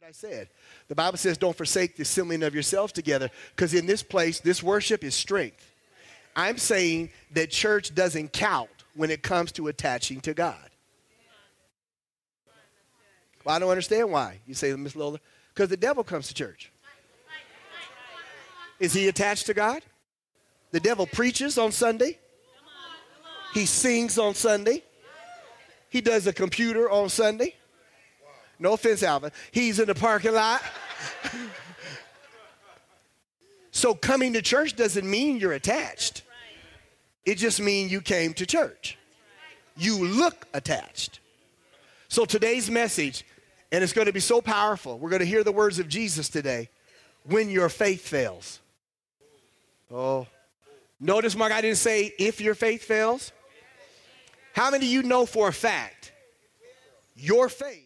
I said. The Bible says don't forsake the assembling of yourselves together, because in this place, this worship is strength. I'm saying that church doesn't count when it comes to attaching to God. Well, I don't understand why. You say, Miss Lola, because the devil comes to church. Is he attached to God? The devil preaches on Sunday. He sings on Sunday. He does a computer on Sunday. No offense, Alvin. He's in the parking lot. So coming to church doesn't mean you're attached. It just means you came to church. You look attached. So today's message, and it's going to be so powerful. We're going to hear the words of Jesus today. When your faith fails. Oh, notice, Mark, I didn't say if your faith fails. How many of you know for a fact your faith